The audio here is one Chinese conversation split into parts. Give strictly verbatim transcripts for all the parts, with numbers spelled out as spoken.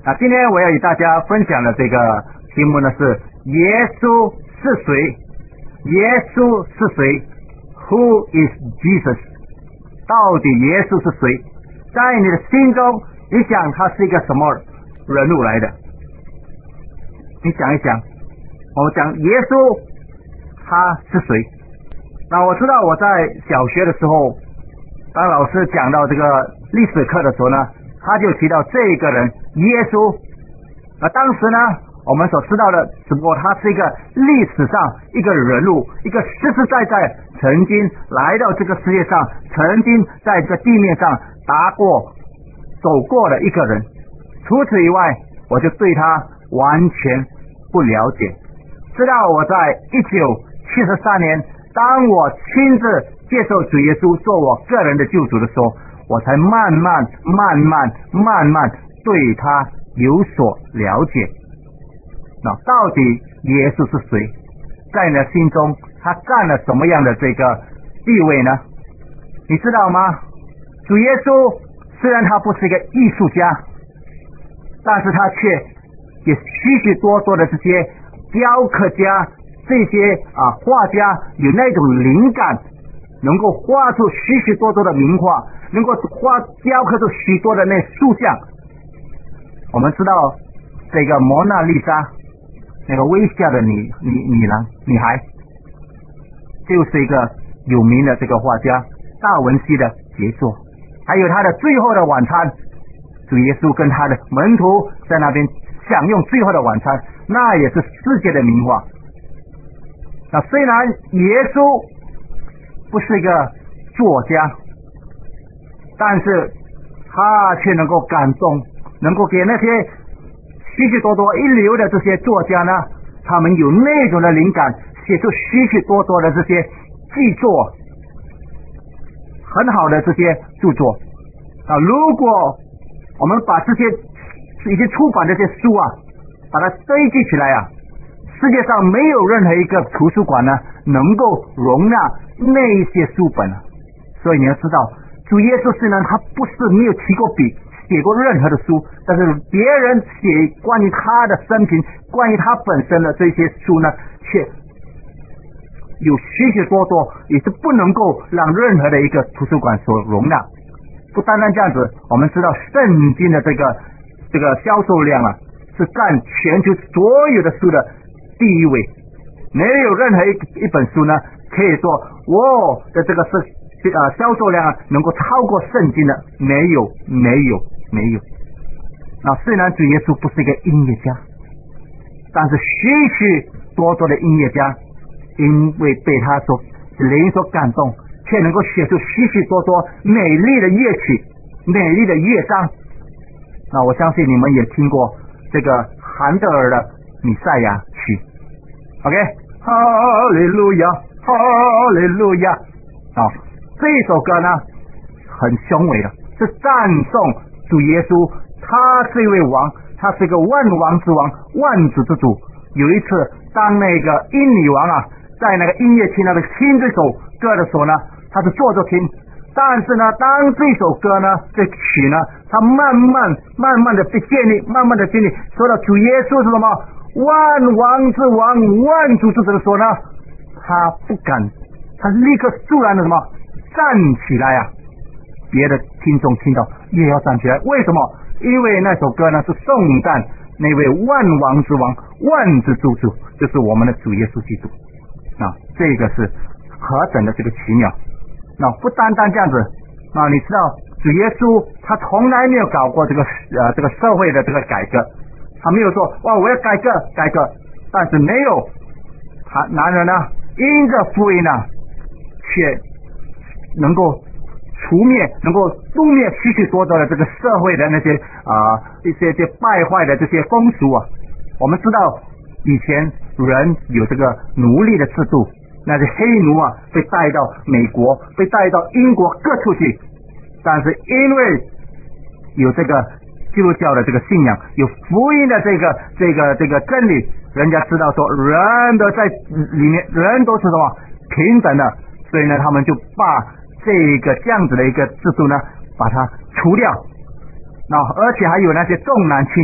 啊，今天我要与大家分享的这个题目呢是耶稣是谁？耶稣是谁 ？Who is Jesus？ 到底耶稣是谁？在你的心中，你想他是一个什么人物来的？你想一想，我讲耶稣他是谁？那我知道我在小学的时候，当老师讲到这个历史课的时候呢，他就提到这个人耶稣。那当时呢，我们所知道的只不过他是一个历史上一个人物，一个实实在在曾经来到这个世界上，曾经在这个地面上达过走过的一个人。除此以外，我就对他完全不了解。直到我在一九七三年，当我亲自接受主耶稣做我个人的救主的时候，我才慢慢慢慢慢慢对他有所了解。那到底耶稣是谁？在你的心中他占了什么样的这个地位呢？你知道吗？主耶稣虽然他不是一个艺术家，但是他却也许许多多的这些雕刻家，这些啊画家有那种灵感，能够画出许许多多的名画，能够画雕刻出许多的那塑像。我们知道这个蒙娜丽莎，那个微笑的女女女郎女孩，就是一个有名的这个画家达文西的杰作。还有他的最后的晚餐，主耶稣跟他的门徒在那边享用最后的晚餐，那也是世界的名画。那虽然耶稣不是一个作家，但是他却能够感动，能够给那些许许多多一流的这些作家呢，他们有那种的灵感，写出许许多多的这些巨作，很好的这些著作啊。如果我们把这些已经出版的这些书啊，把它堆积起来啊，世界上没有任何一个图书馆呢能够容纳那一些书本啊。所以你要知道，主耶稣虽然他不是没有提过笔，写过任何的书，但是别人写关于他的生平，关于他本身的这些书呢，却有许许多多，也是不能够让任何的一个图书馆所容纳。不单单这样子，我们知道圣经的这个这个销售量啊，是占全球所有的书的第一位。没有任何一一本书呢，可以说我的这个是呃销售量啊能够超过圣经的，没有没有没有。那虽然主耶稣不是一个音乐家，但是许许多多的音乐家因为被他所灵所感动，却能够写出许许多多美丽的乐曲，美丽的乐章。那我相信你们也听过这个韩德尔的弥赛亚曲 OK， 哈利路亚哈利路亚啊，这一首歌呢很雄伟的，是赞颂主耶稣，他是一位王，他是一个万王之王，万主之主。有一次当那个英女王啊在那个音乐厅那边听这首歌的时候呢，他是坐着听，但是呢当这首歌呢这曲呢他慢慢慢慢的被建立，慢慢的建立，说到主耶稣是什么万王之王，万主之主的时候呢，他不敢，他立刻肃然的什么站起来啊。别的听众听到也要站起来，为什么？因为那首歌呢是颂赞那位万王之王，万之主主，就是我们的主耶稣基督啊，这个是何等的这个奇妙。那不单单这样子啊，你知道主耶稣他从来没有搞过这个呃这个社会的这个改革，他没有说哇我要改革改革，但是没有他男人呢因着福音呢却能够除灭，能够诛灭许许多多的这个社会的那些啊、呃、一些些败坏的这些风俗啊。我们知道以前人有这个奴隶的制度，那些黑奴啊被带到美国，被带到英国各处去，但是因为有这个基督教的这个信仰，有福音的这个这个这个真理，人家知道说人都在里面，人都是什么平等的，所以呢他们就把这个这样子的一个制度呢把它除掉。那而且还有那些重男轻女，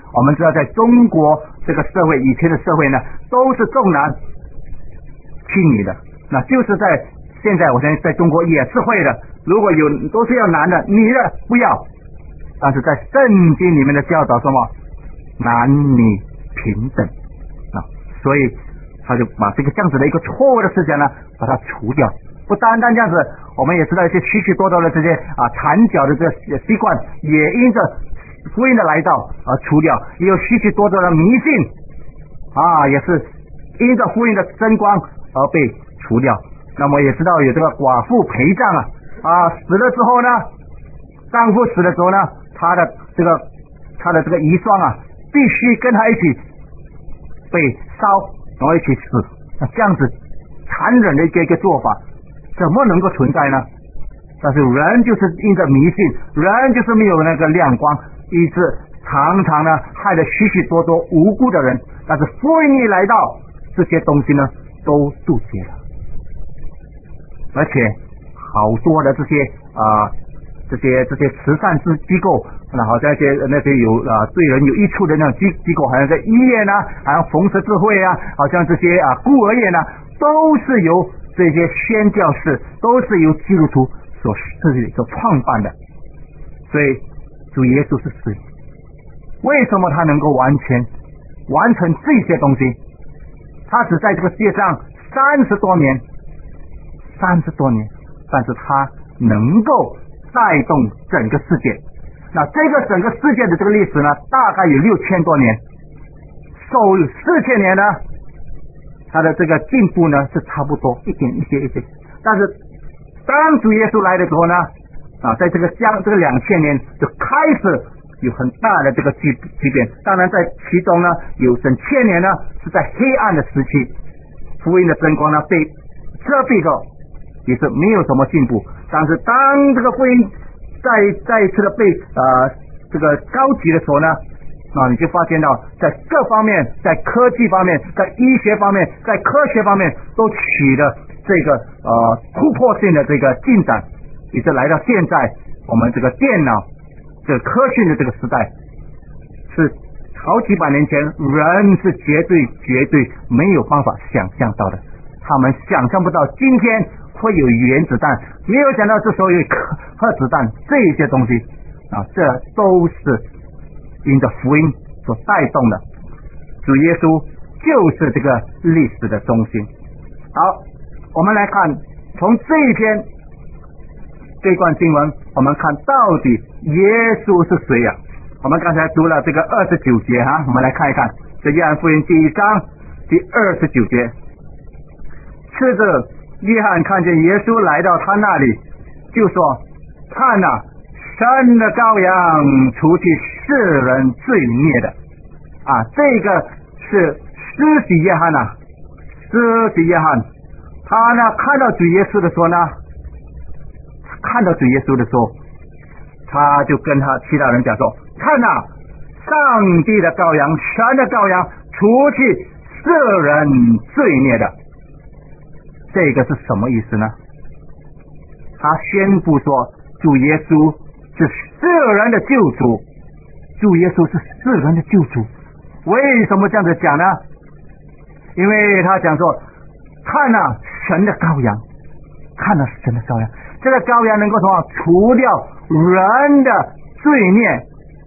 我们知道在中国这个社会，以前的社会呢，都是重男轻女的，那就是在现在我相信在中国也是会的，如果有都是要男的，女的不要，但是在圣经里面的教导什么男女平等啊，所以他就把这个这样子的一个错误的思想呢把它除掉。不单单这样子，我们也知道一些许许多多的这些啊缠脚的这个习惯也因着福音的来到而除掉，也有许许多多的迷信啊也是因着福音的真光而被除掉。那么也知道有这个寡妇陪葬啊啊死了之后呢，丈夫死的时候呢，他的这个他的这个遗孀啊必须跟他一起被烧，然后一起死，那这样子残忍的一个一个做法怎么能够存在呢？但是人就是因着迷信，人就是没有那个亮光，以致常常呢害了许许多多无辜的人。但是福音一来到，这些东西呢都杜绝了，而且好多的这些啊、呃、这些这些慈善之机构，那好像那些那些有啊、呃、对人有益处的那种机机构，好像在医院啊，好像冯十字会啊，好像这些啊孤儿院啊，都是由这些宣教士，都是由基督徒所设立、所创办的。所以主耶稣是谁？为什么他能够完全完成这些东西？他只在这个世界上三十多年，三十多年，但是他能够带动整个世界。那这个整个世界的这个历史呢，大概有六千多年，首四千年呢，他的这个进步呢是差不多一点一些一些。但是当主耶稣来的时候呢，啊，在这个将这个两千年就开始有很大的这个巨巨变。当然在其中呢，有整千年呢是在黑暗的时期，福音的真光呢被遮蔽着，也是没有什么进步。但是当这个福音再再一次的被呃这个高举的时候呢，啊，你就发现到在各方面，在科技方面，在医学方面，在科学方面都取得这个呃突破性的这个进展，也是来到现在我们这个电脑这个科学的这个时代，是好几百年前人是绝对绝对没有办法想象到的。他们想象不到今天会有原子弹，没有想到这时候有核子弹，这些东西啊，这都是因着福音所带动的。主耶稣就是这个历史的中心。好，我们来看从这一篇这一段经文，我们看到底耶稣是谁呀、啊？我们刚才读了这个二十九节哈，我们来看一看这约翰福音第一章第二十九节。次子约翰看见耶稣来到他那里，就说：看哪，神的羔羊，除去世人罪孽的。啊，这个是施洗约翰啊，施洗约翰，他呢看到主耶稣的时候呢，看到主耶稣的时候，他就跟他其他人讲说：看哪，上帝的羔羊，神的羔羊，除去世人罪孽的。这个是什么意思呢？他宣布说主耶稣是世人的救主，主耶稣是世人的救主。为什么这样子讲呢？因为他讲说，看哪，神的羔羊，看哪，神的羔羊，这个羔羊能够什么？除掉人的罪孽。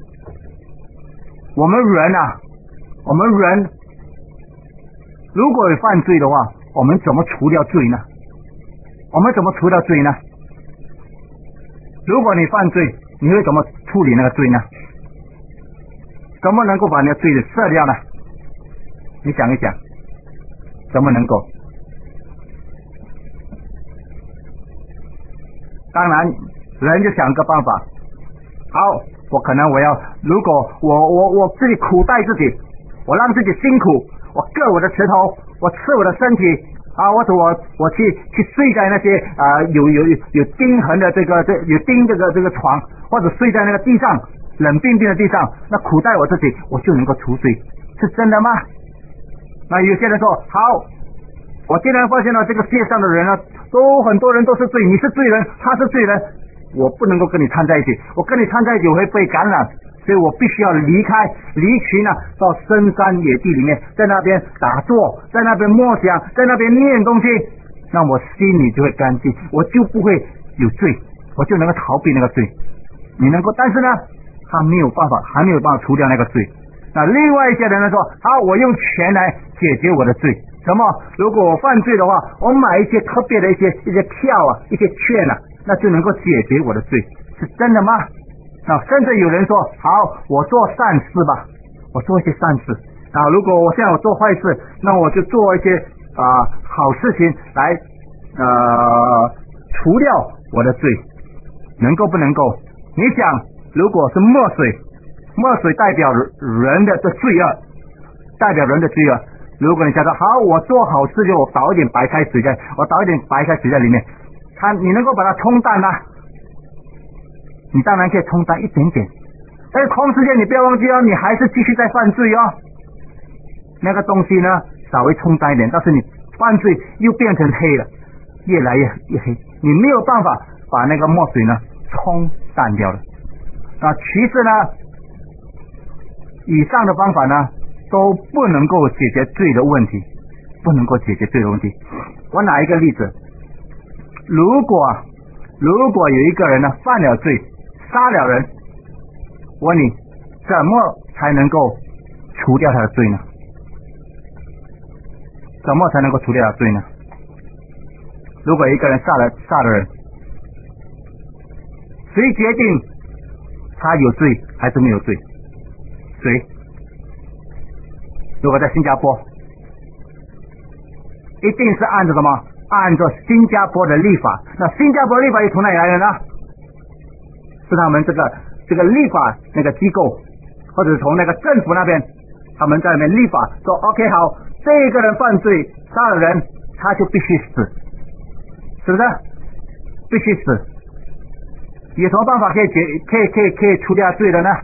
我们人啊，我们人如果有犯罪的话，我们怎么除掉罪呢？我们怎么除掉罪呢？如果你犯罪，你会怎么处理那个罪呢？怎么能够把那个罪给赦掉呢？你想一想，怎么能够？当然，人就想个办法。好，我可能我要，如果我我我自己苦待自己，我让自己辛苦，我割我的舌头，我吃我的身体啊，或者我我去去睡在那些啊、呃、有有有钉痕的这个这有钉这个这个床，或者睡在那个地上冷冰冰的地上，那苦待我自己，我就能够除罪，是真的吗？那有些人说好，我竟然发现了这个世界上的人呢，都很多人都是罪，你是罪人，他是罪人，我不能够跟你掺在一起，我跟你掺在一起我会被感染， 所以我必须要离开离群啊，到深山野地里面，在那边打坐，在那边默想，在那边念东西，那我心里就会干净，我就不会有罪，我就能够逃避那个罪。你能够，但是呢他没有办法，还没有办法除掉那个罪。那另外一些人呢说，好，我用钱来解决我的罪。什么？如果我犯罪的话，我买一些特别的一些一些票啊，一些券啊，那就能够解决我的罪，是真的吗？啊，甚至有人说，好，我做善事吧，我做一些善事啊。如果我现在我做坏事，那我就做一些啊好事情来呃除掉我的罪，能够不能够？你想，如果是墨水，墨水代表人的的罪恶，代表人的罪恶。如果你想说，好，我做好事就倒一点白开水在，我倒一点白开水在里面，它你能够把它冲淡吗？你当然可以冲淡一点点，但是同时间你不要忘记哦，你还是继续在犯罪哦。那个东西呢，稍微冲淡一点，但是你犯罪又变成黑了，越来越越黑，你没有办法把那个墨水呢冲淡掉了。啊，其实呢，以上的方法呢都不能够解决罪的问题，不能够解决罪的问题。我拿一个例子，如果如果有一个人呢犯了罪，杀了人，我问你，怎么才能够除掉他的罪呢？怎么才能够除掉他的罪呢？如果一个人杀了杀了人，谁决定他有罪还是没有罪？谁？如果在新加坡，一定是按照什么？按照新加坡的立法。那新加坡立法又从哪里来的呢？是他们这个这个立法那个机构，或者是从那个政府那边，他们在那边立法说 OK 好，这个人犯罪杀了人，他就必须死，是不是？必须死。有什么办法可以解可以可以可以除掉罪的呢？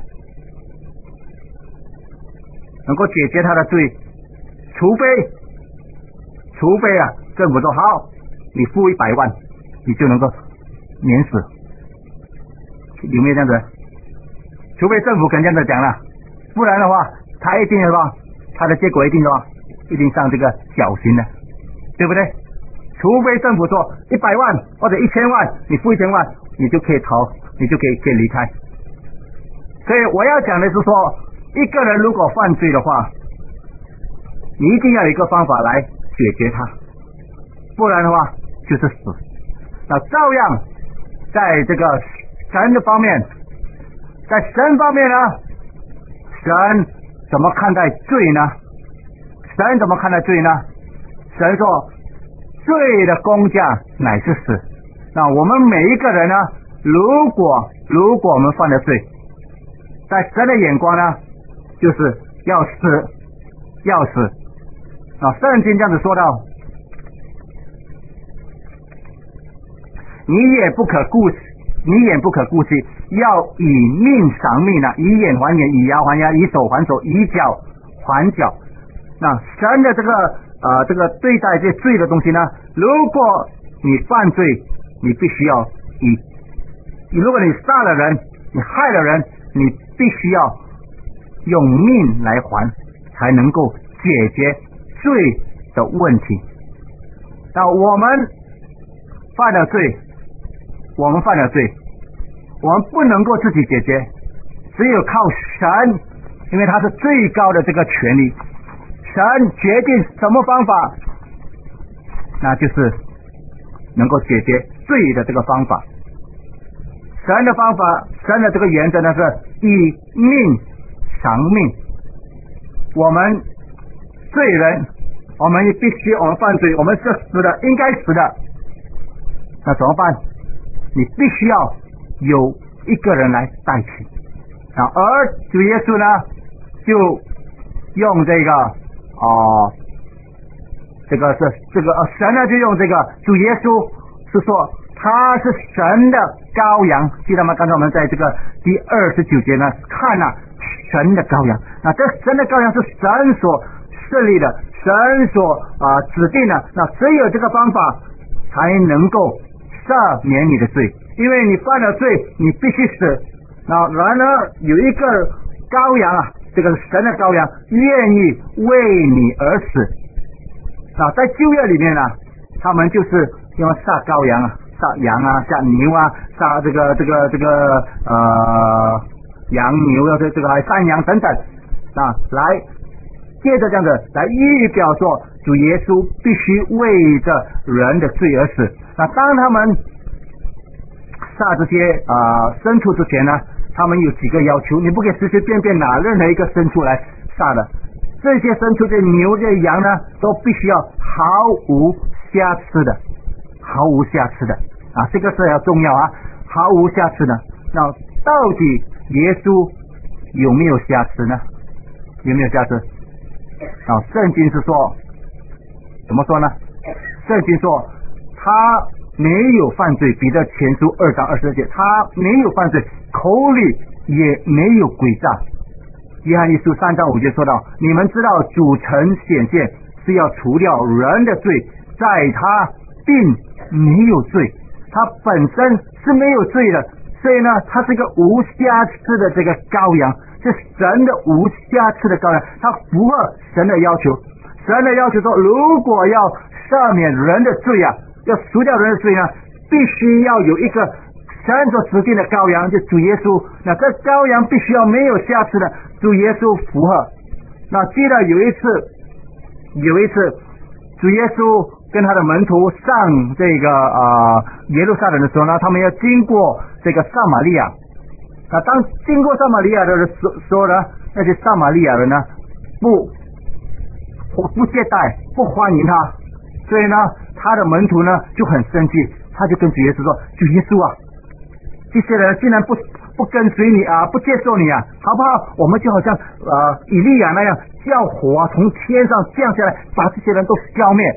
能够解决他的罪，除非除非啊，政府说好，你付一百万，你就能够免死，有没有这样子？除非政府肯这样子讲了，不然的话，他一定是吧，他的结果一定是吧，一定上这个绞刑的，对不对？除非政府说一百万或者一千万，你付一千万，你就可以逃，你就可以可以离开。所以我要讲的是说，一个人如果犯罪的话，你一定要有一个方法来解决他，不然的话就是死。那照样在这个神的方面，在神方面呢，神怎么看待罪呢？神怎么看待罪呢？神说，罪的工价乃是死。那我们每一个人呢，如果如果我们犯了罪，在神的眼光呢，就是要死，要死。啊，圣经这样子说到，你也不可顾，你也不可顾惜，要以命偿命啊，以眼还眼，以牙还牙，以手还手，以脚还脚。那神的这个呃这个对待这罪的东西呢，如果你犯罪，你必须要以，如果你杀了人，你害了人，你必须要用命来还，才能够解决罪的问题。那我们犯了罪，我们犯了罪，我们不能够自己解决，只有靠神，因为他是最高的这个权利，神决定什么方法，那就是能够解决罪的这个方法。神的方法，神的这个原则呢，是以命偿命。我们罪人，我们必须我们犯罪，我们是死的，应该死的，那怎么办？你必须要有一个人来代替。啊，而主耶稣呢，就用这个哦，这个是这个、呃、神呢就用这个主耶稣是说他是神的羔羊，记得吗？刚才我们在这个第二十九节呢看了、啊、神的羔羊，那这神的羔羊是神所设立的，神所啊、呃、指定的，那只有这个方法才能够赦免你的罪，因为你犯了罪，你必须死那然而有一个羔羊啊，这个神的羔羊愿意为你而死。那在旧约里面呢、啊，他们就是用杀羔羊啊、杀羊啊、杀牛啊、杀这个这个这个呃羊牛啊，这这个山羊等等啊，来接着这样子来预表说，主耶稣必须为着人的罪而死。那当他们杀这些啊、呃、牲畜之前呢，他们有几个要求，你不可以随随便便拿任何一个牲畜来杀的。这些牲畜，这牛、这羊呢，都必须要毫无瑕疵的，毫无瑕疵的啊，这个是要重要啊，毫无瑕疵的。那到底耶稣有没有瑕疵呢？有没有瑕疵？啊，圣经是说，怎么说呢？圣经说他没有犯罪，彼得前书二章二十二节，他没有犯罪，口里也没有诡诈。约翰一书三章五节说到，你们知道主曾显现是要除掉人的罪，在他并没有罪，他本身是没有罪的，所以呢，他是一个无瑕疵的这个羔羊，是神的无瑕疵的羔羊，他符合神的要求。神的要求说，如果要赦免人的罪啊，要赎掉人的罪呢，必须要有一个神所指定的羔羊，就主耶稣。那这羔羊必须要没有瑕疵的，主耶稣符合。那记得有一次，有一次主耶稣跟他的门徒上这个呃耶路撒冷的时候呢，他们要经过这个撒玛利亚。那当经过撒玛利亚的时候呢，那些撒玛利亚人呢不不接待，不欢迎他，所以呢，他的门徒呢就很生气，他就跟主耶稣说：“主耶稣啊，这些人竟然不不跟随你啊，不接受你啊，好不好？我们就好像呃以利亚那样，叫火啊从天上降下来，把这些人都消灭。”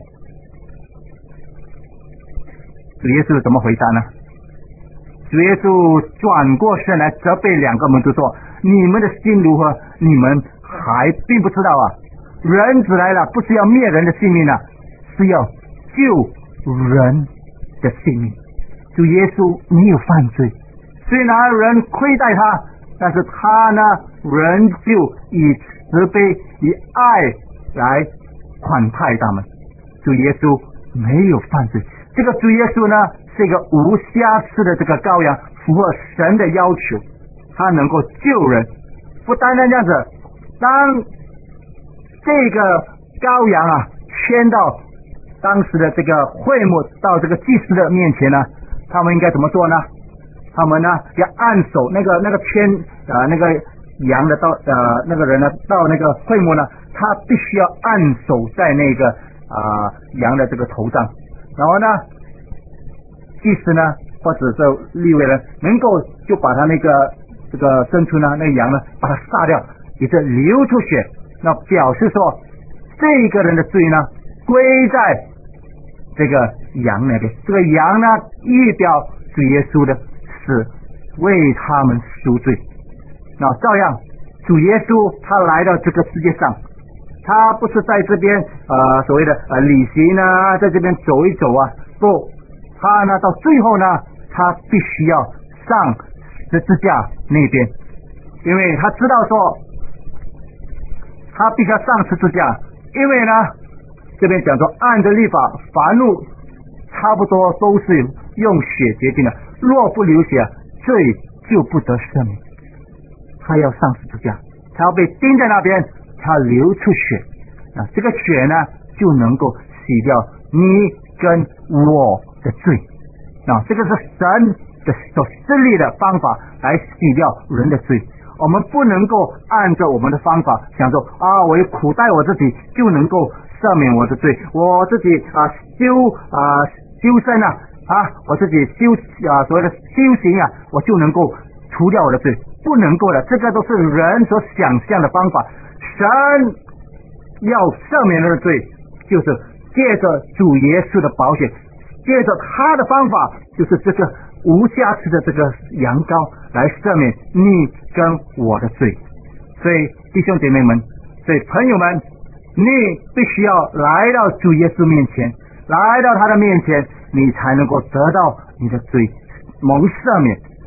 主耶稣怎么回答呢？主耶稣转过身来责备两个门徒说：“你们的心如何？你们还并不知道啊！人子来了，不是要灭人的性命啊，是要救人的性命。”主耶稣没有犯罪，虽然人亏待他，但是他呢，仍旧以慈悲、以爱来款待他们。主耶稣没有犯罪，这个主耶稣呢，是一个无瑕疵的这个羔羊，符合神的要求，他能够救人。不单单这样子，当这个羔羊啊牵到当时的这个会幕，到这个祭司的面前呢，他们应该怎么做呢？他们呢要按手那个那个牵呃那个羊的到呃那个人呢到那个会幕呢，他必须要按手在那个啊、呃、羊的这个头上，然后呢，祭司呢或者是利未人能够就把他那个这个牲畜呢那个羊呢把它杀掉，也是流出血，那表示说这个人的罪呢归在这个羊那边，这个羊呢预表主耶稣的死，为他们赎罪。那照样主耶稣他来到这个世界上，他不是在这边呃所谓的呃旅行啊，在这边走一走啊，不，他呢到最后呢，他必须要上十字架那边，因为他知道说他必须要上十字架，因为呢这边讲说按着律法，凡怒差不多都是用血洁净的，若不流血，罪就不得赦免。他要上十字架，他要被钉在那边，他流出血，那这个血呢就能够洗掉你跟我的罪。那这个是神的所设立的方法来洗掉人的罪。我们不能够按照我们的方法想说啊，我苦待我自己就能够赦免我的罪，我自己啊修啊修身啊啊，我自己修啊所谓的修行啊，我就能够除掉我的罪，不能够的，这个都是人所想象的方法。神要赦免人的罪，就是借着主耶稣的宝血，借着他的方法，就是这个无瑕疵的这个羊羔来赦免你跟我的罪。所以弟兄姐妹们，所以朋友们，你必须要来到主耶稣面前，来到他的面前，你才能够得到你的罪蒙赦免，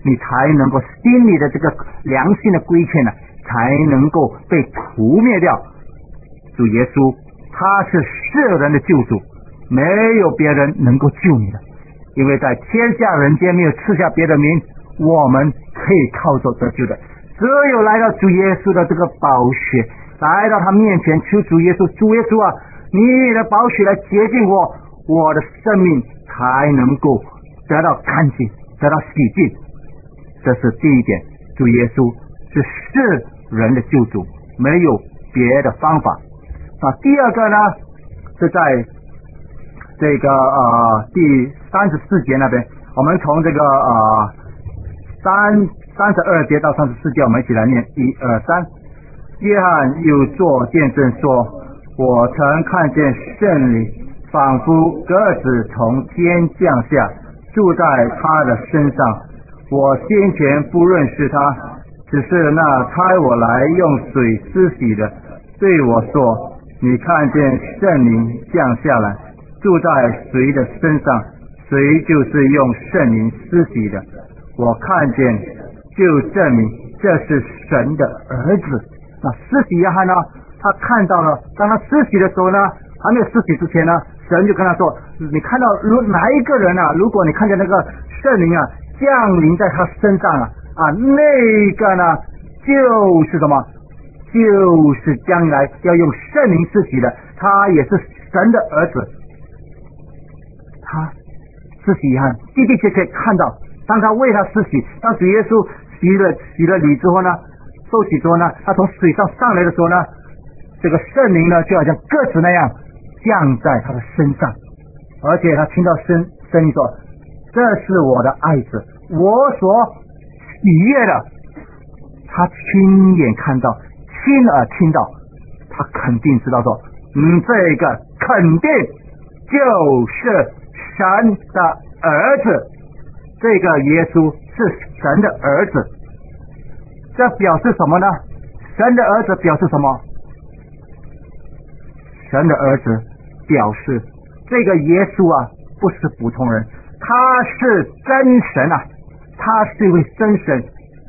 你才能够心里的这个良心的规劝呢，才能够被涂灭掉。主耶稣他是世人的救主，没有别人能够救你的，因为在天下人间没有赐下别的名，我们可以靠着得救的，只有来到主耶稣的这个宝血，来到他面前求主耶稣，主耶稣啊，你的宝血来洁净我，我的生命才能够得到干净，得到洗净。这是第一点，主耶稣是世人的救主，没有别的方法。啊，第二个呢，是在这个呃第三十四节那边，我们从这个呃三三十二节到三十四节，我们一起来念，一二三。约翰又作见证说，我曾看见圣灵仿佛鸽子从天降下，住在他的身上。我先前不认识他，只是那差我来用水施洗的对我说，你看见圣灵降下来，住在谁的身上，谁就是用圣灵施洗的。我看见就证明这是神的儿子。那施洗约翰呢，他看到了，当他施洗的时候呢，还没有施洗之前呢，神就跟他说，你看到如哪一个人啊，如果你看见那个圣灵啊降临在他身上啊啊，那个呢就是什么，就是将来要用圣灵施洗的，他也是神的儿子。他施洗约翰的的确确看到，当他为他施洗，当主耶稣洗了洗了礼之后呢，受洗之后呢，他从水上上来的时候呢，这个圣灵呢就好像鸽子那样降在他的身上，而且他听到声声音说，这是我的爱子，我所喜悦的。他亲眼看到，亲耳听到，他肯定知道说，嗯，这个肯定就是神的儿子，这个耶稣是神的儿子。这表示什么呢？神的儿子表示什么？神的儿子表示这个耶稣啊不是普通人，他是真神啊，他是一位真神。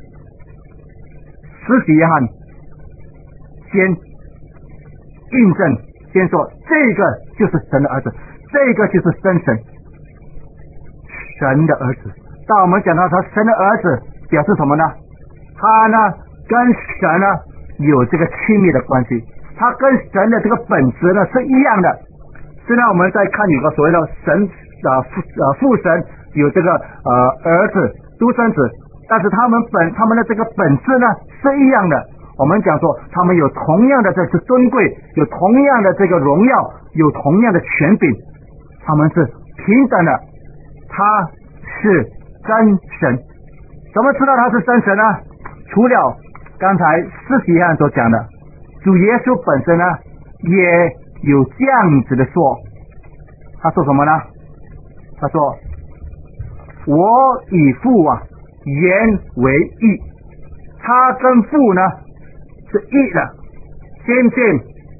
施洗约翰先印证，先说这个就是神的儿子，这个就是真神，神的儿子。当我们讲到他神的儿子表示什么呢？他呢跟神呢有这个亲密的关系，他跟神的这个本质呢是一样的。虽然我们在看有个所谓的神啊父啊父神有这个呃儿子独生子，但是他们本他们的这个本质呢是一样的。我们讲说他们有同样的这是尊贵，有同样的这个荣耀，有同样的权柄，他们是平等的。他是真神。怎么知道他是真神呢？除了刚才施洗约翰所讲的，主耶稣本身呢也有这样子的说，他说什么呢？他说，我与父啊原为一，他跟父呢是一的，先见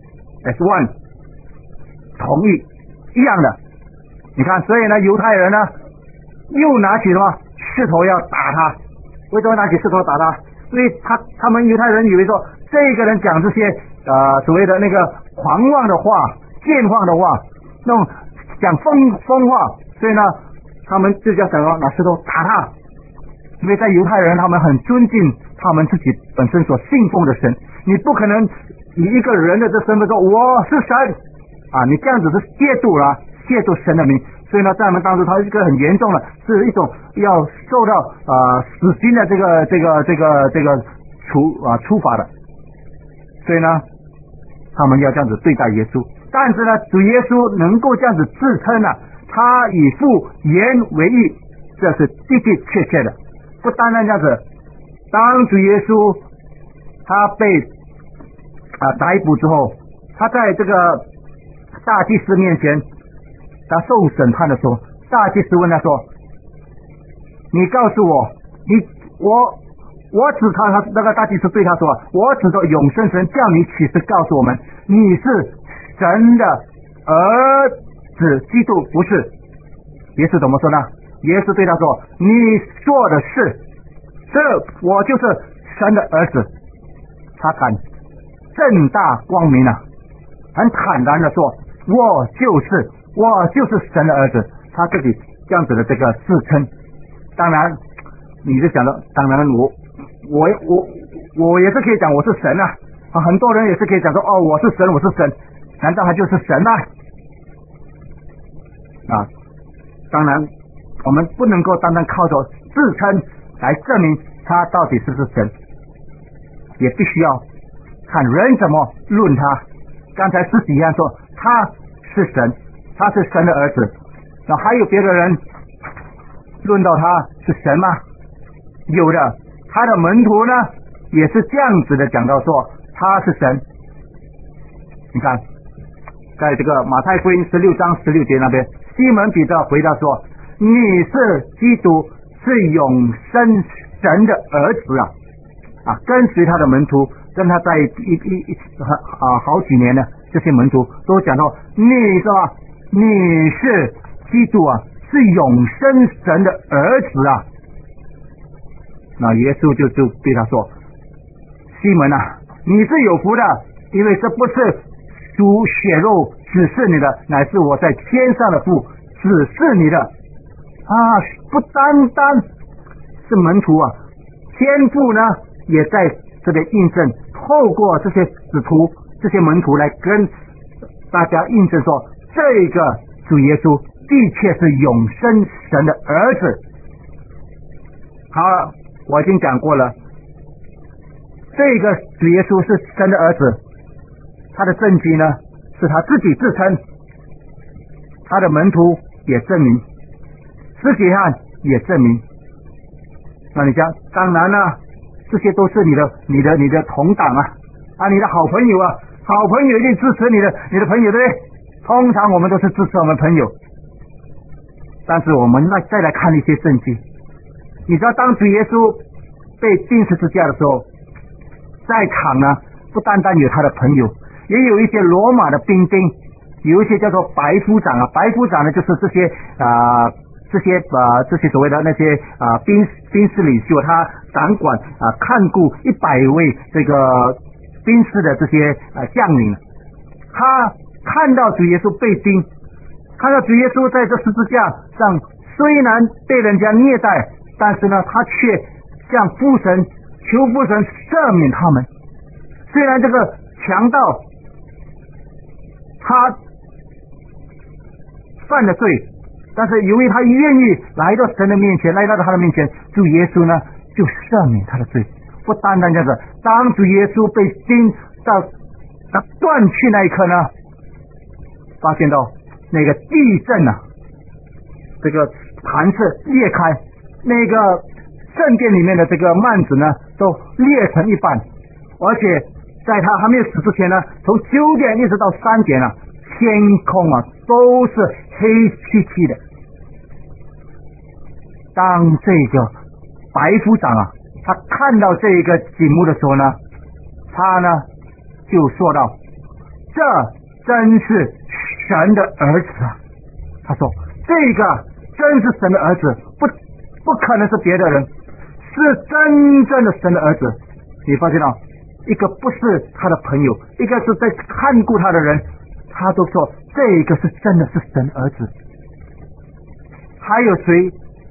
as one， 同一一样的。你看，所以呢犹太人呢又拿起什么石头要打他。为什么拿起石头打他？因为他他们犹太人以为说这个人讲这些呃所谓的那个狂妄的话、健忘的话，那种讲疯疯话，所以呢他们就叫想要拿石头打他。因为在犹太人他们很尊敬他们自己本身所信奉的神，你不可能以一个人的这身份说我是神啊，你这样子是亵渎了亵渎神的名。所以呢在他们当中他是一个很严重的，是一种要受到呃死刑的这个这个这个这个处啊处罚的。所以呢他们要这样子对待耶稣，但是呢主耶稣能够这样子自称呢、啊、他与父原为一，这是的的确确的。不单单这样子，当主耶稣他被啊逮捕之后，他在这个大祭司面前他受审判的时候，大祭司问他说，你告诉我，你我我指他他那个大祭司对他说，我指着永生神叫你启示告诉我们，你是神的儿子基督不是？耶稣怎么说呢？耶稣对他说，你说的是， 这我就是神的儿子。他敢正大光明啊，很坦然的说，我就是我就是神的儿子。他自己这样子的这个自称。当然你就想到，当然我我我我也是可以讲我是神啊，啊很多人也是可以讲说，哦我是神我是神，难道他就是神吗？啊当然我们不能够单单靠着自称来证明他到底是不是神，也必须要看人怎么论他。刚才十几样说他是神，他是神的儿子，那还有别的人论到他是神吗？有的，他的门徒呢也是这样子的讲到说他是神。你看在这个马太福音十六章十六节那边，西门彼得回答说，你是基督，是永生神的儿子啊！啊，跟随他的门徒，跟他在一一一啊好几年呢，这些门徒都讲到，你是吧？你是基督啊，是永生神的儿子啊！那耶稣就就对他说，西门啊，你是有福的，因为这不是属血肉指示你的，乃是我在天上的父指示你的啊！不单单是门徒啊，天父呢也在这边印证，透过这些使徒这些门徒来跟大家印证说，这个主耶稣的确是永生神的儿子。好了，我已经讲过了，这个主耶稣是神的儿子，他的证据呢是他自己自称，他的门徒也证明，施洗约翰也证明。那你讲，当然了、啊，这些都是你的你的你的同党啊啊你的好朋友啊，好朋友一定支持你的你的朋友，对不对？通常我们都是支持我们朋友，但是我们来再来看一些证据。你知道当主耶稣被钉十字架的时候，在场呢不单单有他的朋友，也有一些罗马的兵丁，有一些叫做白夫长啊，白夫长呢就是这些啊、呃、这些啊、呃、这些所谓的那些啊、呃、兵兵士领袖，他掌管啊、呃、看顾一百位这个兵士的这些啊、呃、将领。他看到主耶稣被钉，看到主耶稣在这十字架上虽然被人家虐待，但是呢他却向父神求父神赦免他们。虽然这个强盗他犯了罪，但是由于他愿意来到神的面前，来到他的面前，主耶稣呢就赦免他的罪。不单单这样子，当主耶稣被钉到他断去那一刻呢，发现到那个地震啊，这个坛子裂开，那个圣殿里面的这个幔子呢都裂成一半，而且在他还没有死之前呢，从九点一直到三点啊，天空啊都是黑漆漆的。当这个白夫长啊，他看到这个景物的时候呢，他呢就说道，这真是神的儿子啊！他说这个真是神的儿子，不不可能是别的人，是真正的神的儿子。你发现到一个不是他的朋友，一个是在看顾他的人，他都说这个是真的是神儿子。还有谁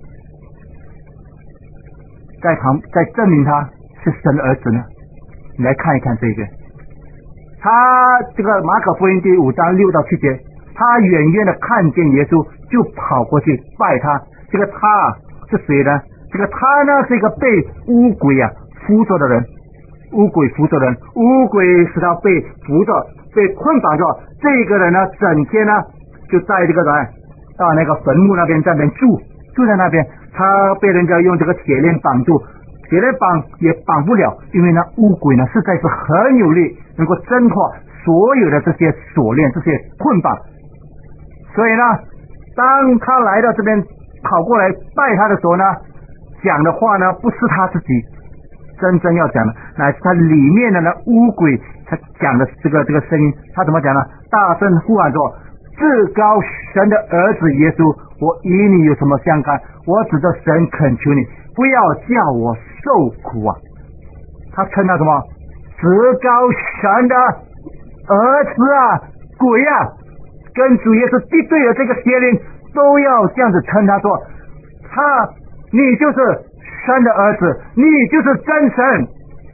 在旁在证明他是神的儿子呢？你来看一看这个，他这个马可福音第五章六到七节，他远远的看见耶稣，就跑过去拜他。这个他是谁呢？这个他呢是一个被污鬼啊附着的人，污鬼附着的人，污鬼使他被扶着，被困绑着。这个人呢，整天呢就在这个人到那个坟墓那边，在那边住，住在那边。他被人家用这个铁链绑住，铁链绑也绑不了，因为呢污鬼呢实在是很有力，能够挣脱所有的这些锁链、这些捆绑。所以呢，当他来到这边跑过来拜他的时候呢，讲的话呢不是他自己真正要讲的，乃是他里面的呢污鬼他讲的这个这个声音。他怎么讲呢？大声呼喊说，至高神的儿子耶稣，我与你有什么相干？我指着神恳求你，不要叫我受苦啊。他称他什么？至高神的儿子啊，鬼啊，跟主耶稣敌对的这个邪灵都要这样子称他说，他你就是神的儿子，你就是真神。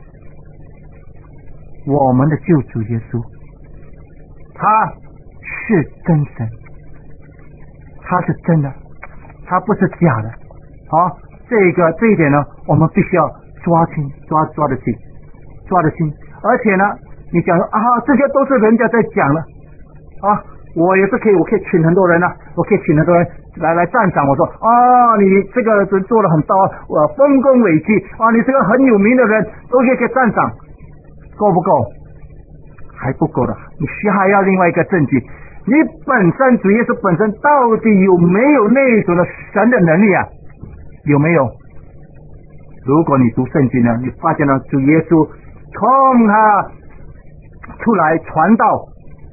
我们的救主耶稣，他是真神，他是真的，他不是假的。好，这个这一点呢，我们必须要抓清，抓抓得清，抓得清。而且呢，你讲说啊，这些都是人家在讲了啊，我也是可以，我可以请很多人啊，我可以请很多人来来赞赏我说啊，你这个人做了很高，我丰功伟绩啊，你是个很有名的人，都可以给赞赏，够不够？还不够的，你需还要另外一个证据，你本身主耶稣本身到底有没有那种的神的能力啊？有没有？如果你读圣经呢，你发现了主耶稣从他出来传道，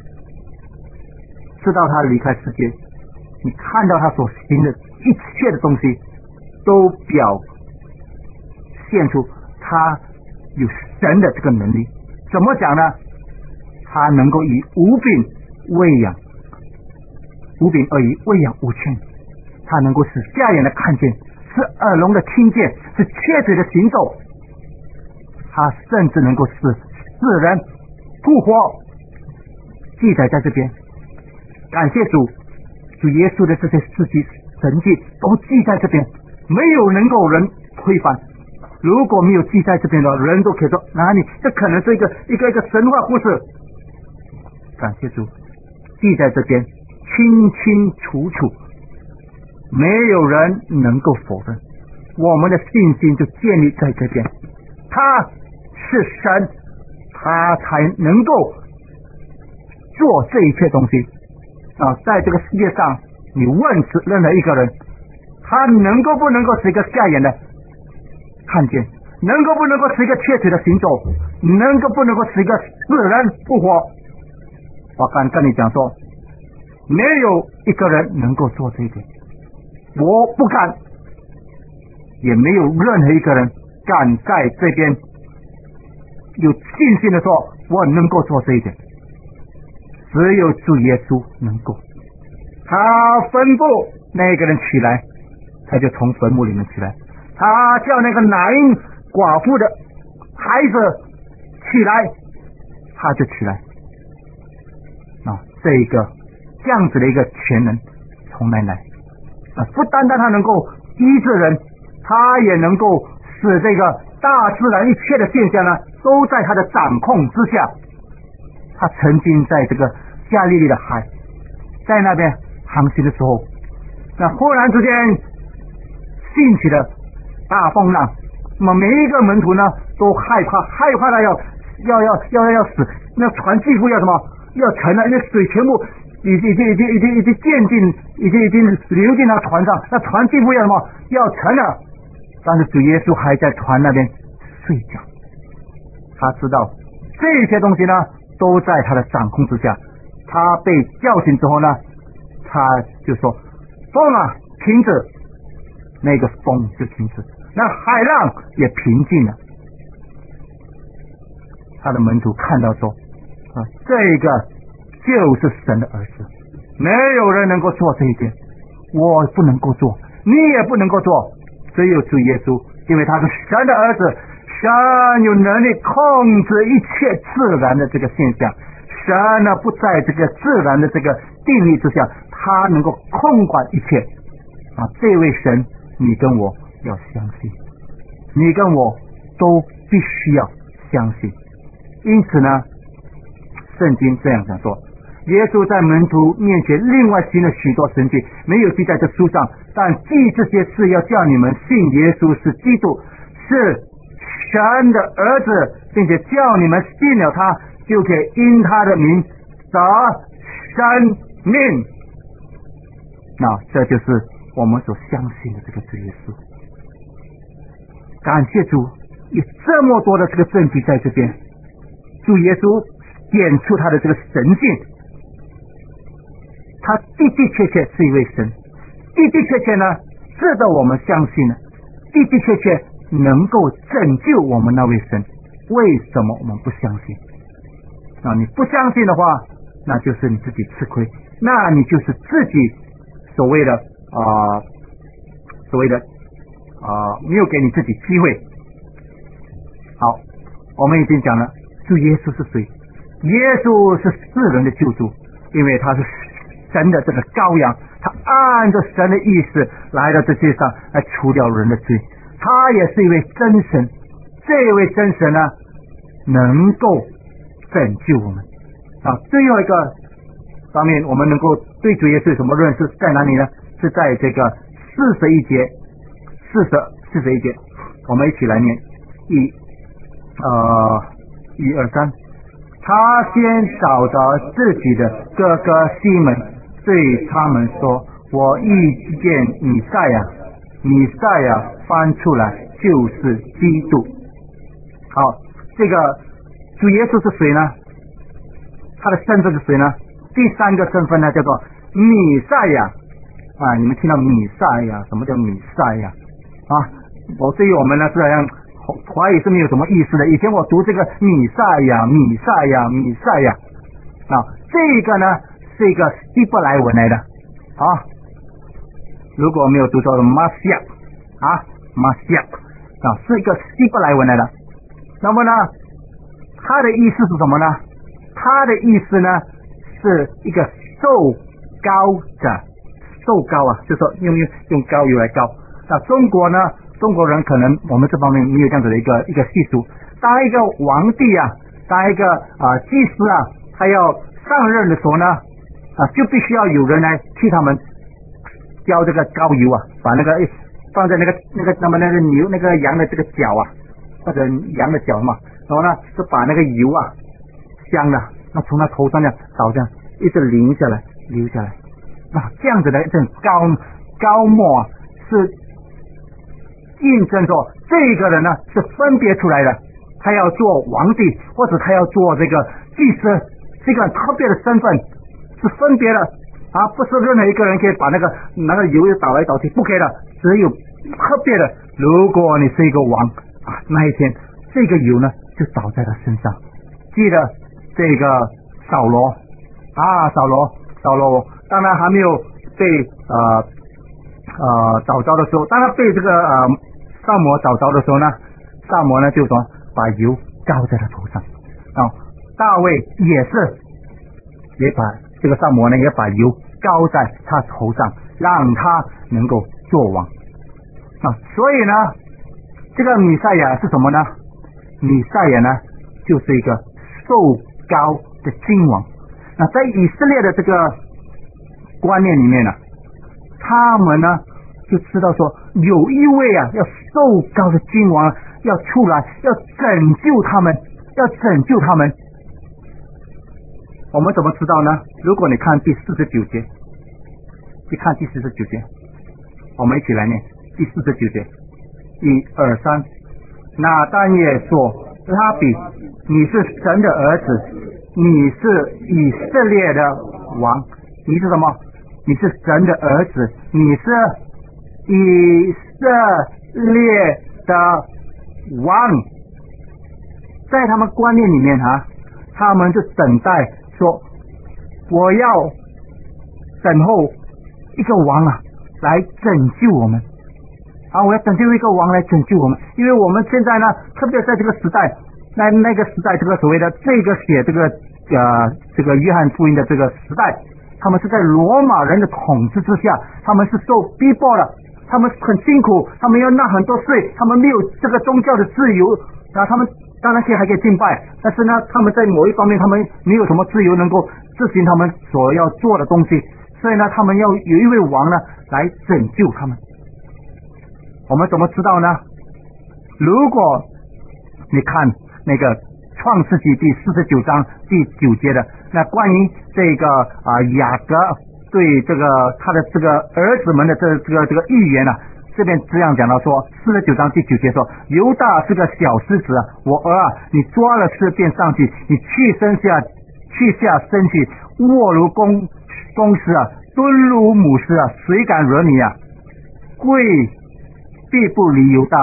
直到他离开世界，你看到他所行的一切的东西，都表现出他有神的这个能力。怎么讲呢？他能够以无病喂养，无病而已喂养无穷，他能够使瞎眼的看见，使耳聋的听见，使瘸腿的行走，他甚至能够使死人复活。记载在这边，感谢主，主耶稣的这些事迹神迹都记在这边，没有能够人推翻。如果没有记在这边的人都可以说哪里这可能是一个一个一个神话故事。感谢主，记在这边清清楚楚，没有人能够否认，我们的信心就建立在这边。他是神，他才能够做这一切东西啊！在这个世界上，你问死任何一个人，他能够不能够使一个瞎眼的看见，能够不能够使一个瘸腿的行走，能够不能够使一个死人复活？我敢跟你讲说，没有一个人能够做这一点，我不敢，也没有任何一个人敢在这边有信心的说我能够做这一点，只有主耶稣能够。他吩咐那个人起来，他就从坟墓里面起来，他叫那个拿因寡妇的孩子起来，他就起来啊，这一个这样子的一个全能从哪来啊？不单单他能够医治人，他也能够使这个大自然一切的现象呢都在他的掌控之下。他曾经在这个加利利的海，在那边航行的时候，那忽然之间兴起了大风浪，那么每一个门徒呢都害怕，害怕的要要要要要死，那船几乎要什么要沉了，因为水全部已经已经已经已经已经溅进，已经已经流进那船上，那船几乎要什么要沉了。但是主耶稣还在船那边睡觉，他知道这些东西呢都在他的掌控之下。他被叫醒之后呢，他就说风啊停止，那个风就停止，那海浪也平静了。他的门徒看到说啊，这个就是神的儿子，没有人能够做这一点，我不能够做，你也不能够做，只有主耶稣，因为他是神的儿子，神有能力控制一切自然的这个现象，神呢不在这个自然的这个定律之下，他能够控管一切啊！这位神你跟我要相信，你跟我都必须要相信。因此呢，圣经这样讲说，耶稣在门徒面前另外行了许多神迹，没有记在这书上，但记这些事要叫你们信耶稣是基督，是神的儿子，并且叫你们信了他，就可以因他的名得生命。那这就是我们所相信的这个主耶稣。感谢主，有这么多的这个证据在这边，主耶稣显出他的这个神性，他的的确确是一位神，的的确确呢值得我们相信呢，的的确确能够拯救我们那位神，为什么我们不相信？啊，你不相信的话，那就是你自己吃亏，那你就是自己所谓的啊、呃，所谓的啊、呃，没有给你自己机会。好，我们已经讲了，主耶稣是谁？耶稣是世人的救主，因为他是神的这个羔羊，他按照神的意思来到这世上来除掉人的罪。他也是一位真神，这位真神呢，能够拯救我们啊。最后一个方面，我们能够对主耶稣有什么认识在哪里呢？是在这个四十一节，四十四十一节，我们一起来念一呃一二三。他先找着自己的哥哥西门，对他们说：“我遇见弥赛亚。”弥赛亚翻出来就是基督。好，这个主耶稣是谁呢？他的身份是谁呢？第三个身份呢，叫做弥赛亚啊！你们听到弥赛亚，什么叫弥赛亚啊？我对于我们呢是好像怀疑是没有什么意思的。以前我读这个弥赛亚、弥赛亚、弥赛亚啊，这个呢是一个希伯来文来的啊。如果没有读错的马西亚啊，马西亚啊，是一个希伯来文来的。那么呢，它的意思是什么呢？它的意思呢，是一个受膏者，受膏啊，就是说用用用膏油来膏。那中国呢，中国人可能我们这方面没有这样子的一个一个习俗。当一个皇帝啊，当一个啊、呃、祭司啊，他要上任的时候呢，啊，就必须要有人来替他们浇这个膏油啊，把那个放在那个那个那么那个牛那个羊的这个脚啊，或者羊的脚嘛，然后呢就把那个油啊香的，那从他头上这样倒这样一直淋下来流下来，啊，这样子的这种膏膏沫啊，是印证说这个人呢是分别出来的，他要做皇帝或者他要做这个祭司，这个特别的身份是分别的。啊，不是任何一个人可以把那个那个油倒来倒去，不可以的，只有特别的。如果你是一个王啊，那一天这个油呢就倒在他身上。记得这个扫罗啊，扫罗，扫罗，当然还没有被呃呃找着的时候，当他被这个呃萨摩找着的时候呢，萨摩呢就说把油膏在他头上啊，大卫也是也把。这个萨摩呢也把油膏在他头上，让他能够做王啊。所以呢，这个弥赛亚是什么呢？弥赛亚呢就是一个受膏的君王。那在以色列的这个观念里面呢，他们呢就知道说有一位啊要受膏的君王要出来，要拯救他们，要拯救他们。我们怎么知道呢？如果你看第四十九节，你看第四十九节，我们一起来念第四十九节，一二三。那但也说，拉比，你是神的儿子，你是以色列的王，你是什么？你是神的儿子，你是以色列的王。在他们观念里面啊，他们就等待。说我要等候一个王啊来拯救我们啊！我要等救一个王来拯救我们，因为我们现在呢，特别在这个时代，那那个时代，这个所谓的这个写这个呃这个约翰福音的这个时代，他们是在罗马人的统治之下，他们是受逼迫的，他们很辛苦，他们要纳很多税，他们没有这个宗教的自由啊，他们。当然，现在还可以敬拜，但是呢，他们在某一方面，他们没有什么自由能够执行他们所要做的东西，所以呢，他们要有一位王呢来拯救他们。我们怎么知道呢？如果你看那个创世纪第四十九章第九节的那关于这个啊、呃、雅各对这个他的这个儿子们的这这个这个预言呢、啊。这边这样讲到说，四十九章第九节说，犹大是个小狮子啊，我儿啊，你抓了狮便上去，你去身下去下身去，卧如公公狮啊，蹲如母狮啊，谁敢惹你啊？贵必不离犹大，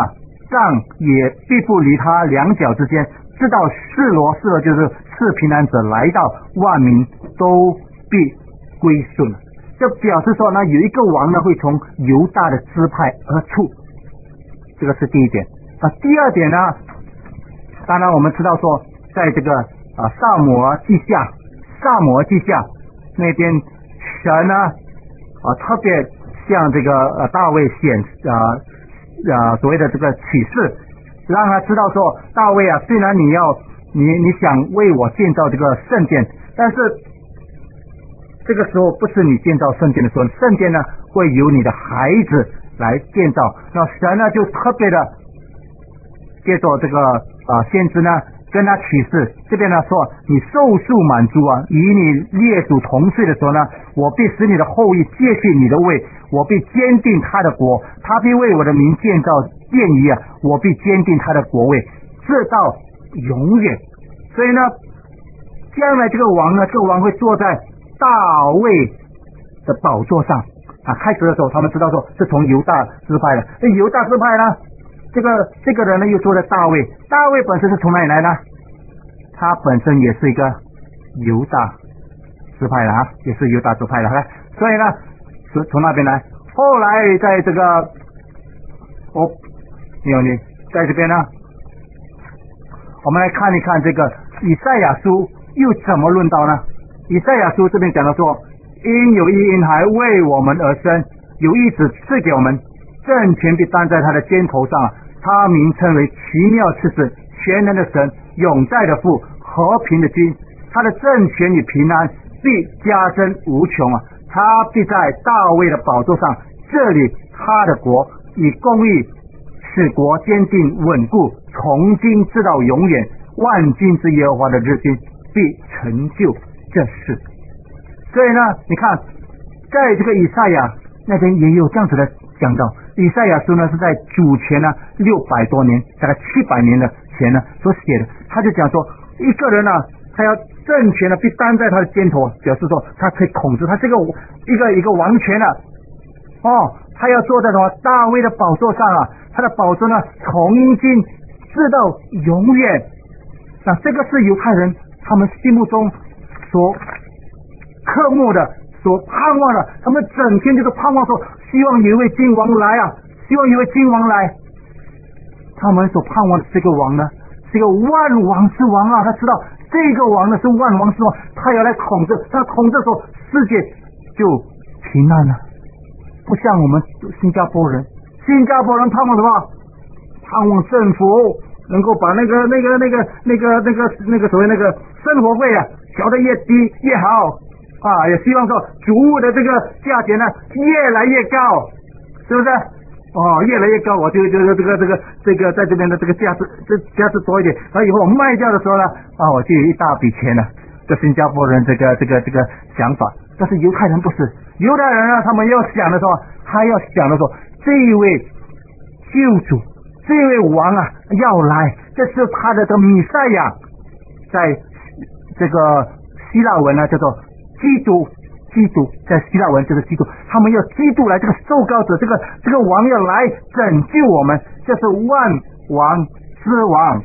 杖也必不离他两脚之间，直到示罗，示罗就是赐平安者来到，万民都必归顺。这表示说呢，有一个王呢会从犹大的支派而出，这个是第一点。啊，第二点呢，当然我们知道说，在这个啊撒母耳记下，撒母耳记下那边，神呢啊特别向这个呃大卫显啊啊所谓的这个启示，让他知道说，大卫啊，虽然你要你你想为我建造这个圣殿，但是这个时候不是你建造圣殿的时候，圣殿呢会由你的孩子来建造。那神呢就特别的借着这个啊先知呢跟他启示，这边呢说，你寿数满足啊，与你列祖同岁的时候呢，我必使你的后裔接续你的位，我必坚定他的国，他必为我的名建造殿宇啊，我必坚定他的国位，直到永远。所以呢，将来这个王呢，这个王会坐在大卫的宝座上啊。开始的时候，他们知道说是从犹大支派的，那犹大支派呢，这个这个人呢又坐在大卫，大卫本身是从哪里来呢？他本身也是一个犹大支派的啊，也是犹大支派的，所以呢，从从那边来。后来在这个哦，你有你在这边呢，我们来看一看这个以赛亚书又怎么论到呢？以赛亚书这边讲到说，因有一婴孩为我们而生，有一子赐给我们，政权必担在他的肩头上，他名称为奇妙之神，全能的神，永在的父，和平的君。他的政权与平安必加增无穷啊！他必在大卫的宝座上治理他的国，以公义使国坚定稳固，从今直到永远。万军之耶和华的日军必成就这事。所以呢，你看在这个以赛亚那边也有这样子的讲到。以赛亚书呢是在主前呢六百多年，大概七百年的前呢所写的。他就讲说，一个人呢，他要政权呢必担在他的肩头，表示说他可以控制，他是一个一个一个王权啊。哦，他要坐在什么大卫的宝座上啊，他的宝座呢从今直到永远。那这个是犹太人他们心目中所渴慕的，所盼望的，他们整天就是盼望说，希望有一位君王来啊，希望有一位君王来。他们所盼望的这个王呢，是一个万王之王啊！他知道这个王呢是万王之王，他要来统治，他统治的时候世界就平安了。不像我们新加坡人，新加坡人盼望什么？盼望政府能够把那个那个那个那个那个那个所谓那个生活费啊调得越低越好啊，也希望说主物的这个价钱呢越来越高，是不是？哦，越来越高，我就就这个这个这个在这边的这个价值这价值多一点，然后以后我卖掉的时候呢，啊，我就有一大笔钱了。这新加坡人这个这个这个想法，但是犹太人不是，犹太人啊，他们要想的时候，他要想的时候，这一位救主，这一位王啊要来，这是他的这弥赛亚，在这个希腊文呢叫做基督。基督在希腊文就是基督，他们要基督来，这个受膏者，这个这个王要来拯救我们，这是万王之王。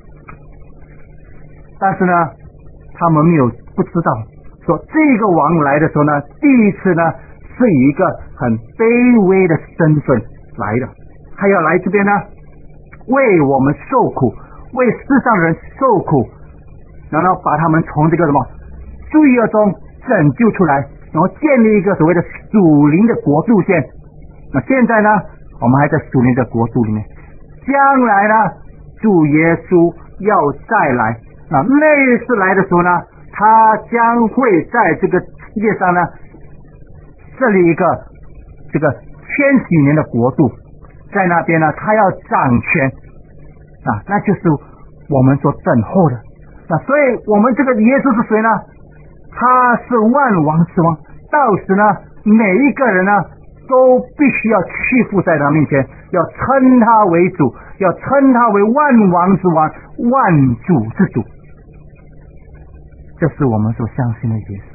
但是呢，他们没有不知道，说这个王来的时候呢，第一次呢是以一个很卑微的身份来的，他要来这边呢，为我们受苦，为世上人受苦，然后把他们从这个什么罪恶中拯救出来，然后建立一个所谓的属灵的国度线。那现在呢，我们还在属灵的国度里面，将来呢，主耶稣要再来，那那一次来的时候呢，他将会在这个世界上呢设立一个这个千禧年的国度，在那边呢，他要掌权啊，那就是我们所等候的。那所以我们这个耶稣是谁呢？他是万王之王，到时呢，每一个人呢都必须要屈服在他面前，要称他为主，要称他为万王之王，万主之主。这是我们所相信的耶稣。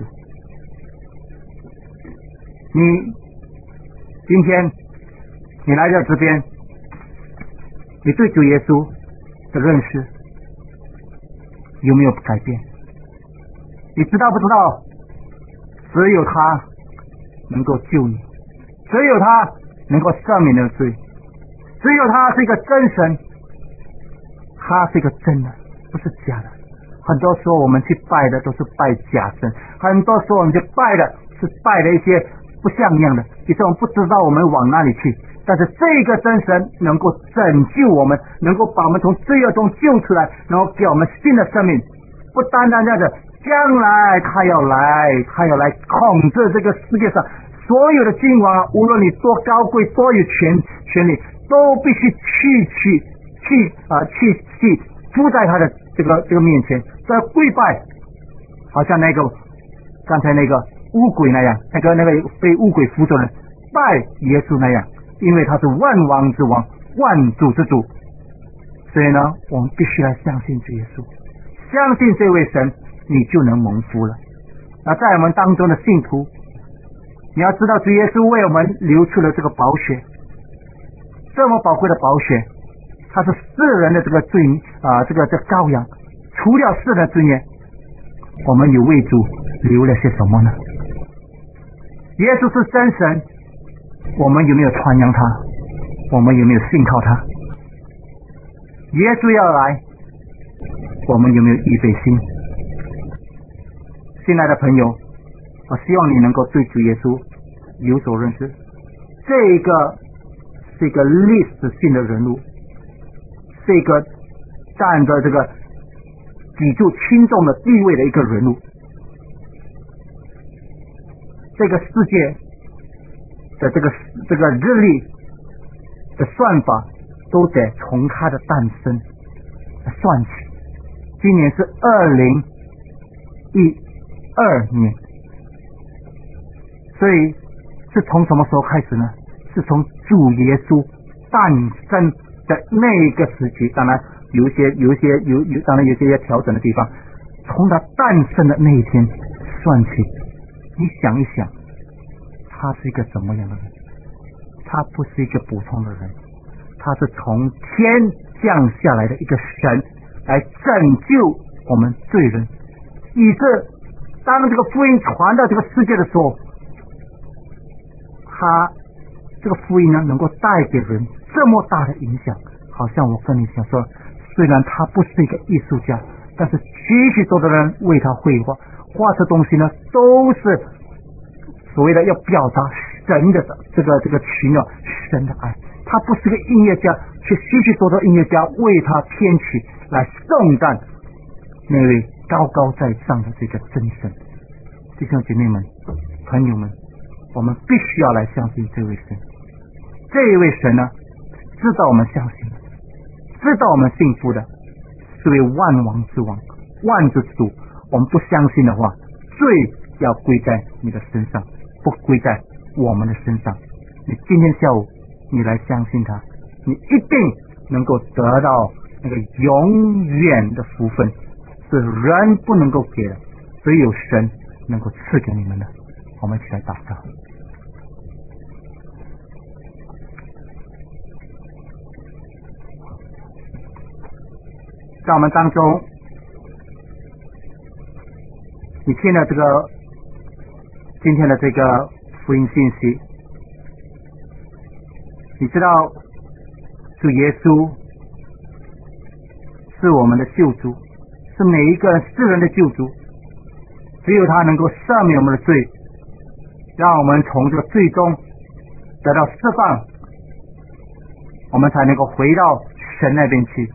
你今天你来到这边， 你对主耶稣的认识有没有改变？你知道不知道只有他能够救你，只有他能够赦免你的罪，只有他是一个真神，他是一个真的，不是假的。很多时候我们去拜的都是拜假神，很多时候我们去拜的是拜的一些不像样的，其实我们不知道我们往哪里去。但是这个真神能够拯救我们，能够把我们从罪恶中救出来，然后给我们新的生命。不单单这样的，将来他要来，他要来统治这个世界上所有的君王啊，无论你多高贵多有权权利，都必须去去去啊、呃、去去伏在他的这个这个面前，在跪拜，好像那个刚才那个乌鬼那样，那个那个被乌鬼附着人拜耶稣那样，因为他是万王之王，万主之主。所以呢，我们必须来相信主耶稣，相信这位神，你就能蒙福了。那在我们当中的信徒，你要知道主耶稣为我们流出了这个宝血，这么宝贵的宝血，它是世人的这个罪啊、呃，这个这羔羊，除掉世人的罪孽。我们有为主流了些什么呢？耶稣是真神，我们有没有传扬他？我们有没有信靠他？耶稣要来，我们有没有预备心？亲爱的朋友，我希望你能够对主耶稣有所认识。这一个是一个历史性的人物，是一个占着这个举足轻重的地位的一个人物。这个世界的这个这个日历的算法都得从他的诞生算起。今年是二零一二年，所以是从什么时候开始呢？是从主耶稣诞生的那一个时期。当然有一些有一些有有当然有一些要调整的地方，从他诞生的那一天算起。你想一想，他是一个怎么样的人？他不是一个普通的人，他是从天降下来的一个神，来拯救我们罪人。以致当这个福音传到这个世界的时候，他这个福音呢，能够带给人这么大的影响。好像我跟你想说，虽然他不是一个艺术家，但是许许多多的人为他绘画，画这东西呢，都是所谓的要表达神的这个这个奇妙，神的爱。他不是个音乐家，却许许多多音乐家为他编曲来颂赞那位高高在上的这个真神。弟兄姐妹们，朋友们，我们必须要来相信这位神。这一位神呢，知道我们相信的，知道我们幸福的，是位万王之王，万主之主。我们不相信的话，罪要归在你的身上，不归在我们的身上。你今天下午你来相信他，你一定能够得到那个永远的福分，是人不能够给的，只有神能够赐给你们的。我们一起来祷告。在我们当中，你听了这个今天的这个福音信息，你知道主耶稣是我们的救主，是每一个世人的救主，只有他能够赦免我们的罪，让我们从这个罪中得到释放，我们才能够回到神那边去。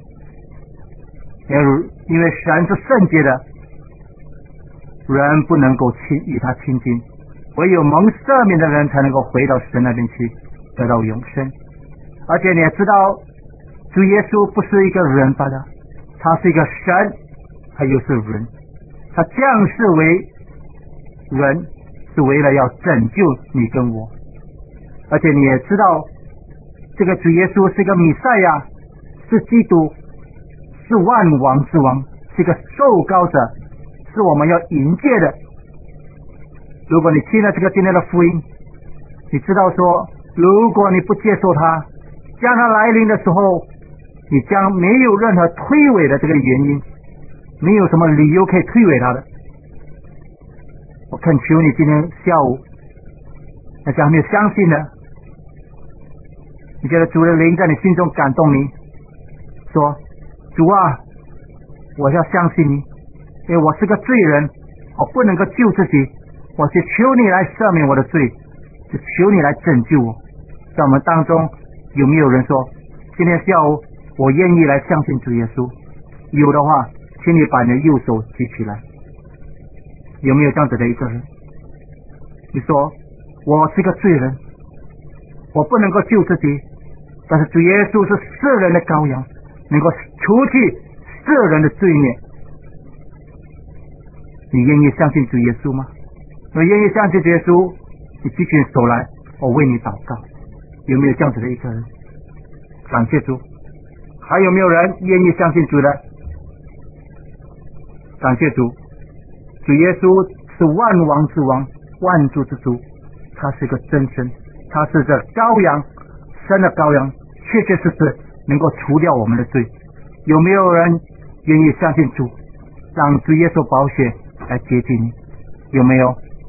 因为神是圣洁的，人不能够亲与他亲近，唯有蒙赦免的人才能够回到神那边去得到永生。而且你也知道，主耶稣不是一个人罢了，他是一个神，他又是人，他降世为人是为了要拯救你跟我。而且你也知道，这个主耶稣是一个弥赛亚，是基督，是万王之王，是一个受膏者，是我们要迎接的。如果你听了这个今天的福音，你知道说，如果你不接受他，将他来临的时候， 你将没有任何推诿的这个原因，没有什么理由可以推诿他的。我恳求你今天下午，那些还没有相信的，你觉得主的灵在你心中感动你，说主啊，我要相信你，因为我是个罪人，我不能够救自己，我就求你来赦免我的罪，就求你来拯救我。在我们当中有没有人说今天下午我愿意来相信主耶稣？有的话请你把你的右手举起来。有没有这样子的一个人？你说我是个罪人，我不能够救自己，但是主耶稣是世人的羔羊，能够除去世人的罪孽。你愿意相信主耶稣吗？我愿意相信主耶稣，你举起手来，我为你祷告。有没有这样子的一个人？感谢主。还有没有人愿意相信主的？感谢主。主耶稣是万王之王，万主之主，他是个真神，他是这羔羊，生的羔羊，确确实实能够除掉我们的罪。有没有人愿意相信主，让主耶稣宝血来洁净你？有没有？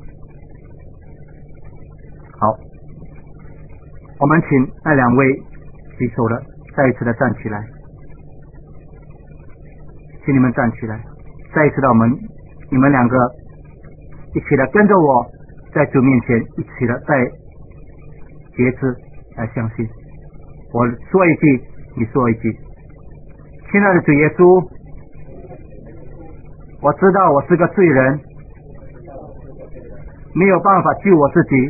好，我们请那两位举手的再一次的站起来，请你们站起来，再一次的我们你们两个一起的跟着我在主面前一起的在节制来相信。我说一句你说一句。亲爱的主耶稣，我知道我是个罪人，没有办法救我自己，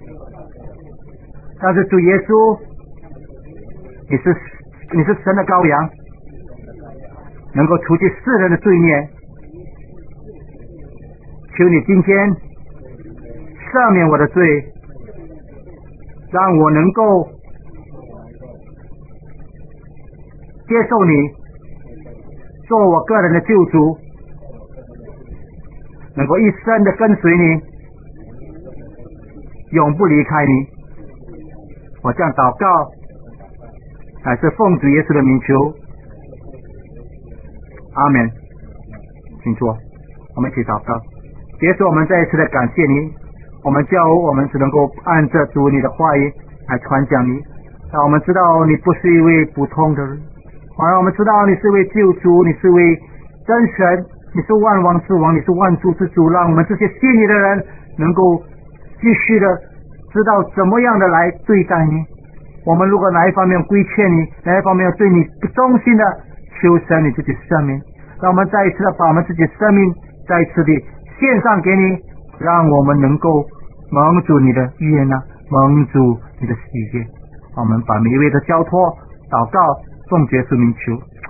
但是主耶稣，你是你是神的羔羊，能够除去世人的罪孽。求你今天赦免我的罪，让我能够接受你做我个人的救主，能够一生的跟随你，永不离开你。我这样祷告乃是奉主耶稣的名求，阿们。请坐，我们一起祷告。耶稣，我们再一次的感谢你，我们教我们只能够按着主你的话语来传讲你，让我们知道你不是一位普通的人，让我们知道你是位救主，你是位真神，你是万王之王，你是万主之主，让我们这些信你的人能够继续的知道怎么样的来对待你。我们如果哪一方面亏欠你，哪一方面对你不忠心的，求神你自己赦免，让我们再一次的把我们自己生命再一次的献上给你，让我们能够蒙主你的悦纳，蒙主你的喜悦。我们把每一位的交托祷告奉耶稣名求，